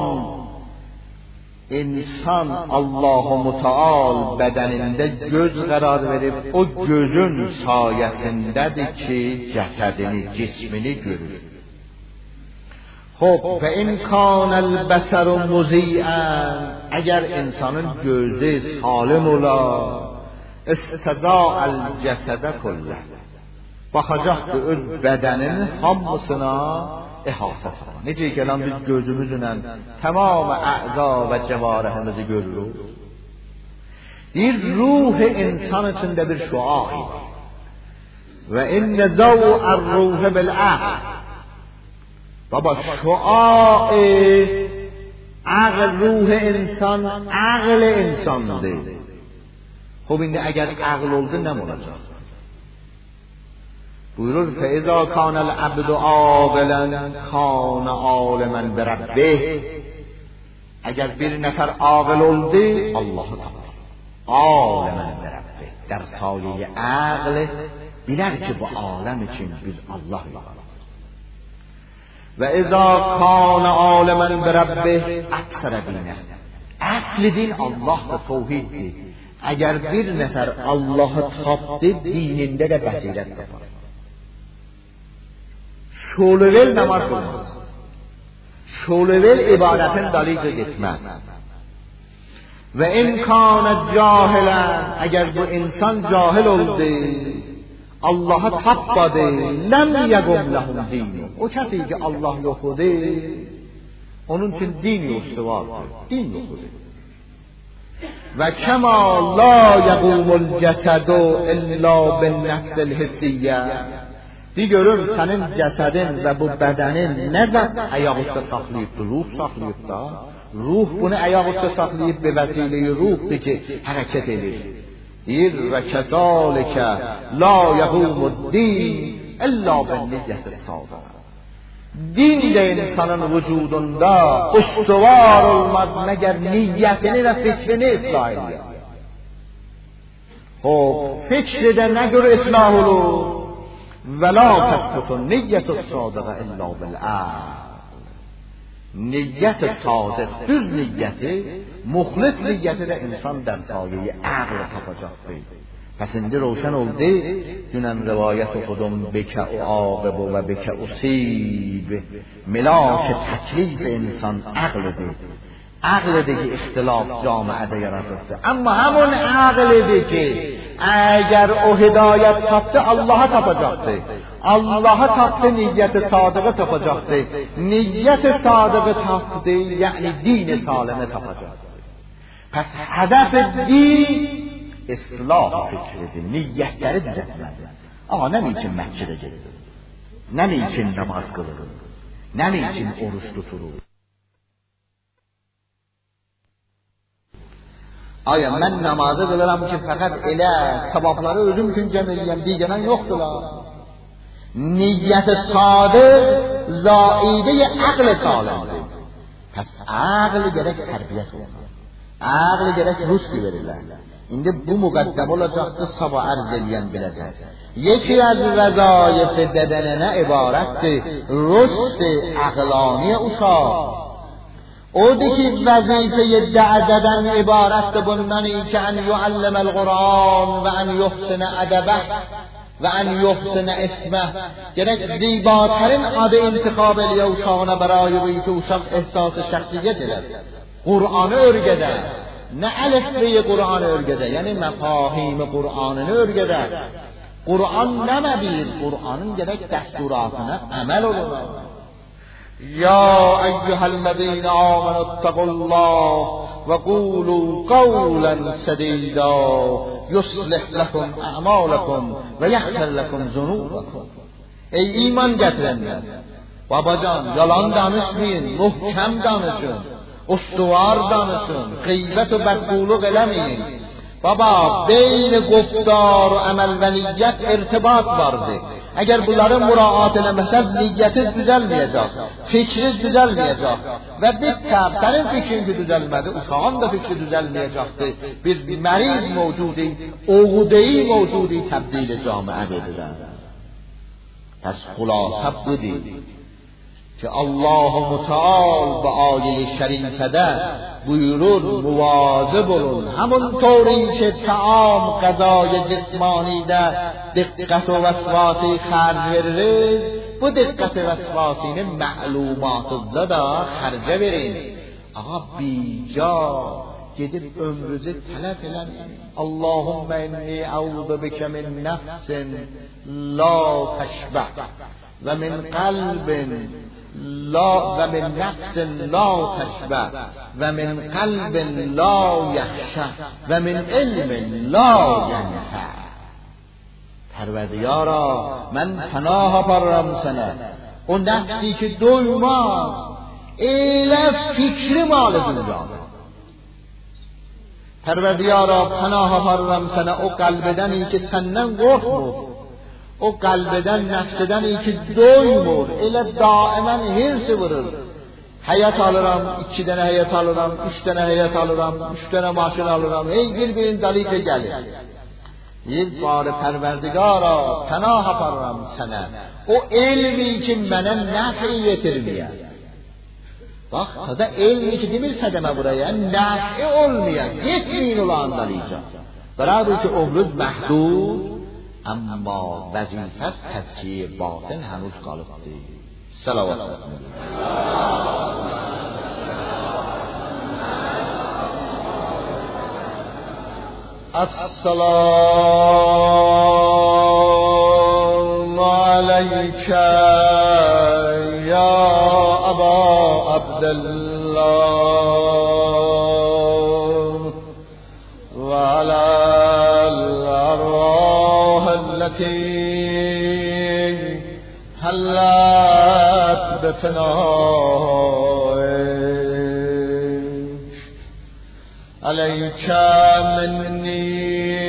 [SPEAKER 2] insan Allah-u Muteal bedeninde göz karar verip o gözün sayesindedir ki cesedini, cismini görür. Hop ve imkanel beseru muzi'an, eğer insanın gözü salim ola, isteza'al cesede kulle, bakacak ki öz bedeninin hamısına ihata falan. Necə ki lan biz gözümüzlə tamam a'za və cəvarihimizi görürük. Bir ruh insan içində bir şua var. Və inne zaw'ar ruh bil aql. Baba şua aql ruh insan aql insandır. خب این اگر عقل oldu ne olacak? Buyurur فَاِذَا كَانَ الْعَبْدُ عَاقِلًا كَانَ عَالِمًا بِرَبِّهِ. Eğer bir nefer aqil oldu, Allah'ı tapar. عَالِمًا بِرَبِّهِ. Der sayeyi aqli biler ki bu alem için biz Allah'ız. Ve اِذَا كَانَ عَالِمًا بِرَبِّهِ اَكْسَرَ دِينَهِ. Asli din Allah ve tevhiddir. Eğer bir nefer Allah'ı tapdı, dininde de basiret tapar. Şölevel namaz kılmaz. Şölevel ibadetin dalıca gitmez. Ve imkanet cahilen, eğer bu insan cahil oldu, Allah'ı tapmadı, lem yegum lehum dinu. O kesi ki Allah yokudu, onun için din yoktu vardır. Din yokudu. Ve kema la yegumul cesedu illa bin nefsil hissiyye. Bir görür senin cesedin ve bu bedenin ne zaman ayakta saklayıp ruh saklayıp da ruh bunu ayakta saklayıp bir vesileyi ruhdur ki hareket edir. Deyir ve kezalike la yegumud din illa bin niyyeti sadık. Din de insanın vücudunda ustuvar olmaz meğer niyetini ve fikrini ıslah ediyor. O fikri de ne göre ıslah olur? وَلَا تَسْقُطُ النِّيَّةُ الصَّادِقَ إِلَّا بِالْعَقْلِ. Niyyet-i sadık, düz niyeti, muhlis niyeti de insan der sayeyi aql tapacaktır. Pes indi roşan oldu, dünen rivayet okudum, beke-u aqib ve beke-u sib, milak teklif insan aqlidir. Aqlideki ihtilaf camiada yaratırdı. Ama همون aqlidi ki eğer o hidayet taptı Allah'a tapacaktı. Allah'a taptı niyeti sadığı tapacaktı. Niyeti sadığı taptı yani dini salime tapacaktı. Pes hedef din ıslah fikridir. Niyetleri düzeltmedi. Ama ne için mescide gelir? Ne için namaz kılır? Ne için oruç tuturur? Aya mən namazı qılıram ki, fəqət elə sabahları özüm üçün cəm eləyəm, digərən yoxdurlar. Niyyət-i sadıq, zaidə-i aql-i salimdir. Pəs aql gərək tərbiyyət olunur. Aql gərək rüşd verirlər. İndi bu müqəddəm olacaqdır, sabah ərz eləyən biləcək. Yeki az vəzayif dədənənə ibarətdir, rüşd aqlani uşaq. او دیگه وظیفه دعا زدن عبارت بندنی که ان یعلم القرآن و ان یحسن ادبه و ان یحسن اسمه، گرک زیباترین عاده انتخاب لیوشانه برای بیت و شخص احساس شخصیت دلد قرآن ارگده، نه الفبای قرآن ارگده، یعنی مفاهیم قرآن ارگده. قرآن نمبیر، قرآن گرک دستوراتنا عمل رو. یا ایها الذین آمنوا اتقوا الله وقولوا قولا سدیدا یصلح لكم اعمالكم و یغفر لكم ذنوبكم. ای ایمان گترنده بابا جان، یالان دانشمین، محکم دانشون، استوار دانشون، غیبت و بدقول و قلمین. بابا بین گفتار و عمل و نیت ارتباط vardı. Eğer bunları muraat eləməsəz niyyətiz düzəlməyəcək, fikriniz düzəlməyəcək və bittər sənin fikrin düzəlmədi, uşağın da fikri düzəlməyəcəkdir. Bir məriz mövcudi, oğudeyi mövcudi təbdil-i camiə verirlər. Pəs xülasə budur ki Allah-u Müteal bu ayet-i şerifede buyurur muvazzib olun. همونطوری که طعام غذای جسمانی ده دقت و وسواسی خرج veririz, bu دقت وسواسینه معلومات زده خرج verin. Ağa بیجا gedib ömrünüzü tələf eləməyin. Allahümme inni əudu bike min nəfsin la təşbə və min qəlbin لا و من نفس لا تشبع و من قلب لا یخشع و من علم لا ینفع. پروردگارا من پناه آورم سنه اون نفسی که دویماز ایله فکر مال دنیاده. پروردگارا پناه آورم سنه او قلبدنی که سنن قرخ o qalbdən, nəfsədən ki doymur, elə daimən hirs vurur. Həyat alıram, iki dənə həyat alıram, üç dənə həyat alıram, üç dənə maşın alıram, ey bir-birin dalikə gəlir. Bir barı pərverdigara, pənah aparıram sənə, o elmi ki mənə nəfi yetirməyə. Bax, taza elmi ki demirsə demə buraya, nəfi olmaya, yetməyin ulan dalikə. Bərabər ki ömrüz məhdud, اما وظیفت تزکیه باطن هنوز قالبده. صلوات السلام علیک یا ابا عبدالله و علی حلت بفنائك عليك مني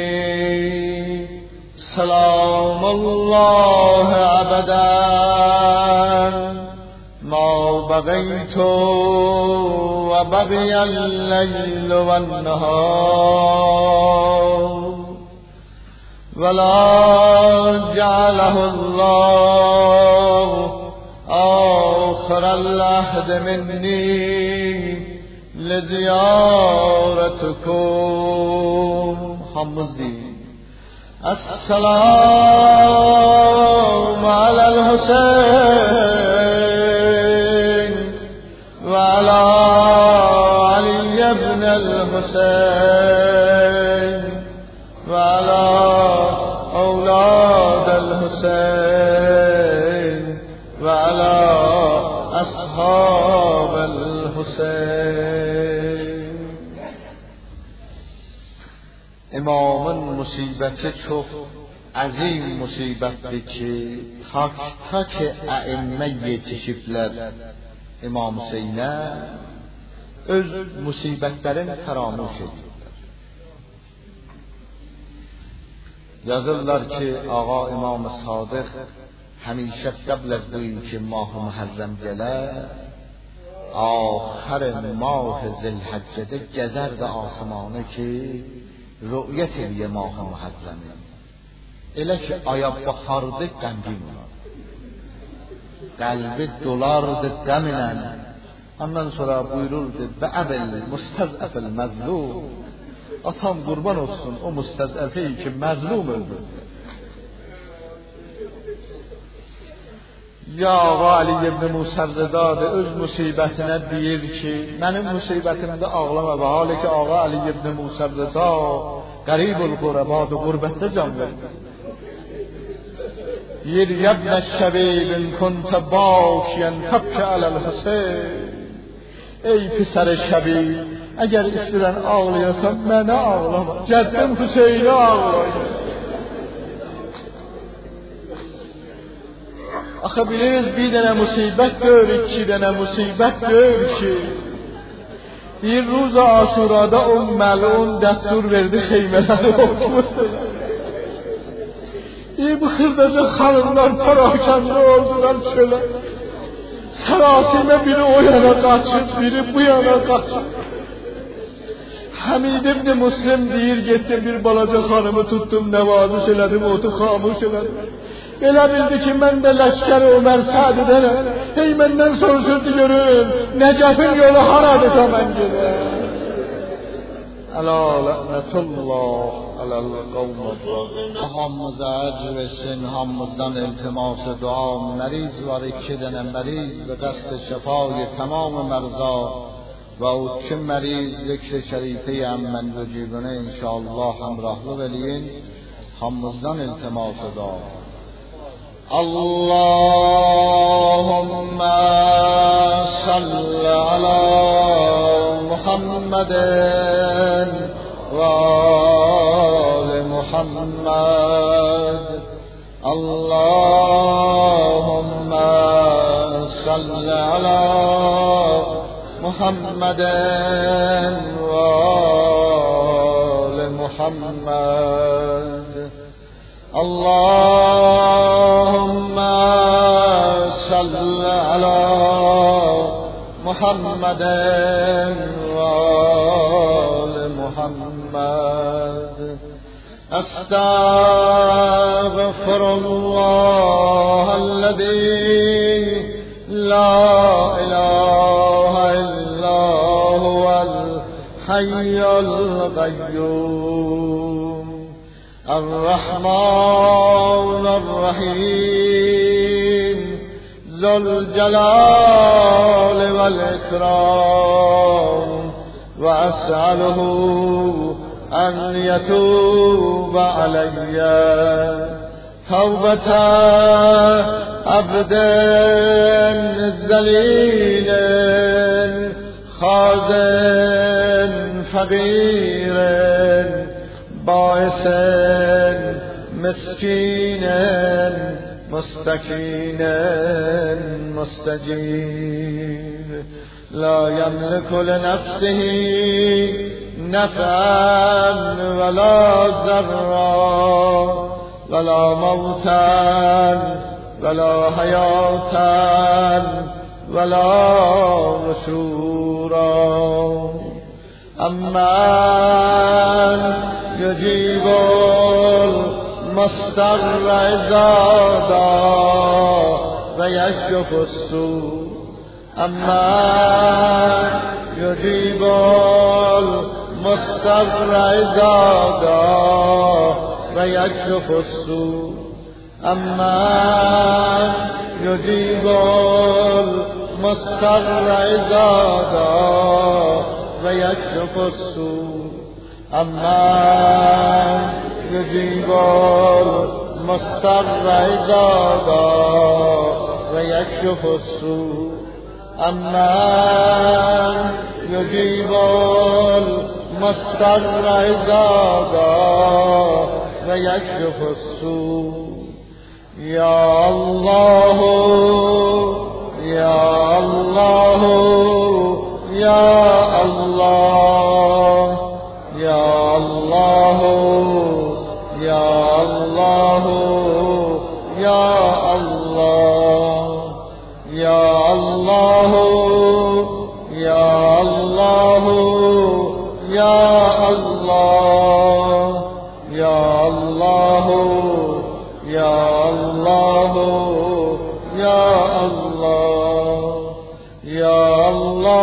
[SPEAKER 2] سلام الله ابدا ما بقيت وبقي الليل والنهار ولا جعله الله آخر العهد مني لزيارتكم. حمزي السلام على الحسين وعلى علي بن الحسين وعلى أولاد الحسين وعلى أصحاب الحسين. امامın musibeti çok azim musibettir ki tak tak ائمه yetişiblər İmam Hüseynə öz musibetlerin faramuş edir. Yazırlar ki ağa İmam-ı Sadiq hمیشه قبل از اینکه ماه محرم گله آخر ماه ذوالحجه گذر به آسمانه که رؤیت یه ماه محرمه اله که آیا بخارده غمگین قلب دلار ده غمینن ondan sonra buyururdu be'abel mustaz'af el mazlum, atam qurban olsun o mustaz'afi ki mazlum öldü. Ya Ali ibn Musa Rıza öz musibətinə deyir ki, mənim musibətimdə ağlama və halə ki ağa Ali ibn Musa Rıza qəribul qurabad qurbətdə can verdi. Deyir yabnə şəbibin kuntə bakiyən təbkə aləl Hüseyn. Ey pısər şəbib, əgər istəyirən ağlayasan mənə ağlama, cəddim Hüseynə ağlayın. Axı biliriz bir dənə musibət görür, iki dənə musibət görür ki, deyir ruza Aşurada o məlun dəstur verdi xeymələri oturdu. Deyir bu xırdaca xanımlar parakəndə oldular çölə. Sərasime biri o yana qaçır, biri bu yana qaçır. Hamid ibn Müslim deyir, getdim bir balaca xanımı tuttum, nəvaziş elədim, otu xamuş elədim. Elə bildi ki, mən də ləşkəri Ömər Sədi'dənəm. Hey, məndən soruşurdu görün, Nəcəfin yolu haradır da mən gedəm. Əla lənətullah aləl qavmədrəqim. Hamımıza əcr versin, hamımızdan iltimas-ı dua. Məriz var, iki dənə məriz və qəsd-i şəfayı tamam mərza. Və o kim məriz zikr-i şərifə-i əmmən vücuduna inşallah həmrahlıq eləyin. Hamımızdan iltimas-ı dua. Allahümme salli ala Muhammedin ve ali Muhammed. Allahümme salli ala Muhammedin ve ali Muhammed. Allahümme salli ala Muhammedin ve ali Muhammed. Estağfirullahellezî la ilahe illa huvel hayyul gayyum. الرحمن الرحيم ذو الجلال والإكرام وأسأله أن يتوب علي توبة عبد ذليل خاضع فقير باعث مسكين مستكين مستجيب لا يملك لنفسه نفعا ولا ضرا ولا موتا ولا حياة ولا نشورا. أمن يجيب المضطر إذا دعا ويكشف السوء. أمن يجيب المضطر إذا دعا ويكشف السوء. أمن يجيب المضطر إذا دعا ويكشف السوء. أمن يجيب المضطر إذا دعا ويكشف السوء. أمن يجيب المضطر إذا دعا ويكشف السوء. يا الله يا الله يا الله يا الله يا الله يا الله يا الله يا الله يا الله يا الله يا الله يا الله يا الله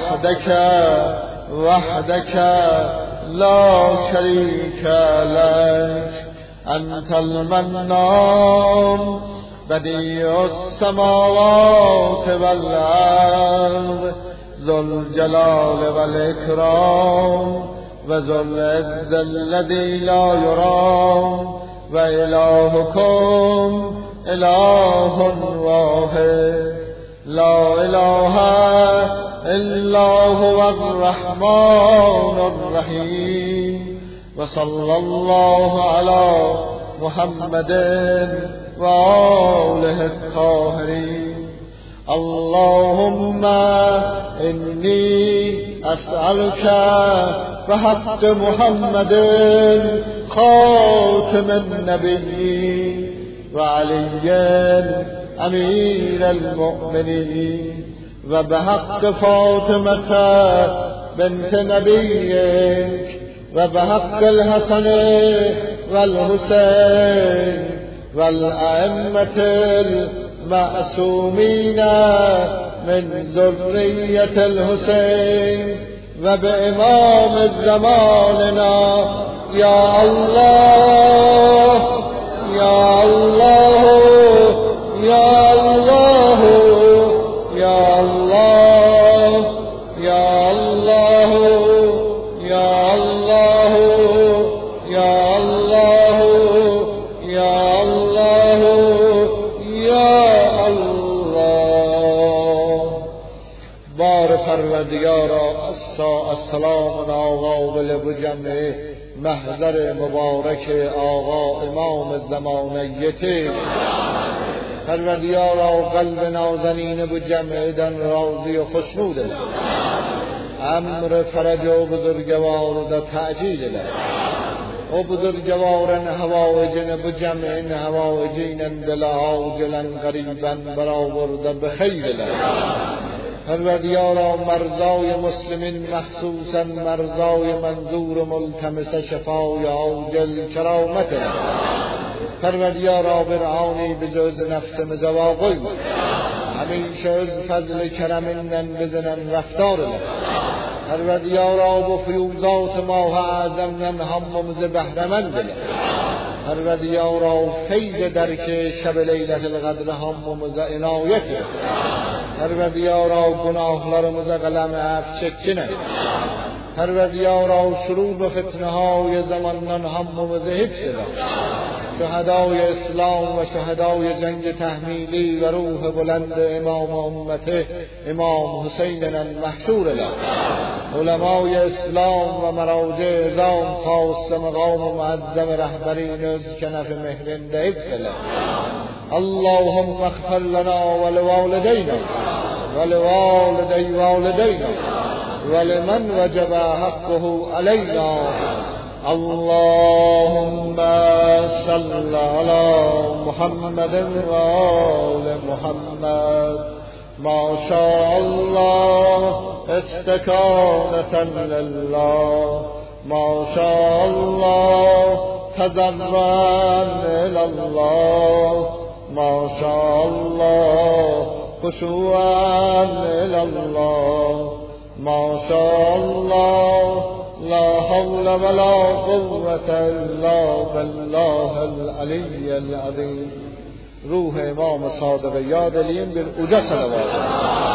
[SPEAKER 2] وحدك وحدك لا شريك لك أنت المنان بديع السماوات والأرض ذو الجلال والإكرام وذو العز الذي لا يرام وإلهكم إله واحد لا إله إلا هو الرحمن الرحيم وصلى الله على محمد وآله الطاهرين اللهم إني أسألك بحق محمد خاتم النبيين وعلي أمير المؤمنين وبحق فاطمة بنت نبيك وبحق الحسن والحسين والأئمة المعصومين من ذرية الحسين وبإمام زماننا يا الله يا الله يا الله يا الله يا الله يا الله يا الله يا الله يا الله بار پروردگارا السلام قابل بجمع محضر مبارک آقا امام زمانیته پروردگارا قلب نازنین بجمع دن راضی و خشنود امر فرج و بزرگوار و تعجیل له و بزرگوارن هوایجن بجمعن هوایجین دل عاجلا قریبا برآورده بخیر له پروردگارا مرضای مسلمین مخصوصا مرضای منظور و ملتمس شفای عاجل کرامت له پروردگارا برعانی بجوز نفس مزواقی همیشه از فضل کرمینن بزنن رفتار له پروردگارا با فیوزات ماه اعظمن هممز بهرمند له پروردگارا فیض درک شب لیلت القدر هممز عنایت له پروردگارا گناهlarımız قلم عفو çekine پروردگارا شروع به فتنه های زمانن هممز حفظ له شهدای اسلام و شهدای جنگ تحمیلی و روح بلند امام امته امام حسین المحشور له علمای اسلام و مراجع عظام خاص مقام معظم رهبرین از کنف مهرنده حفظ له اللهم اغفر لنا ولوالدينا ولوالدي والدينا ولمن وجب حقه علينا اللهم صل على محمد وآل محمد ما شاء الله استكانة لله ما شاء الله تضرعا إلى الله ما شاء الله خشوعا إلى الله ما شاء الله لا حول ولا قوة إلا بالله العلي العظيم روح امام صادق یاد لیم بالعجا صلوات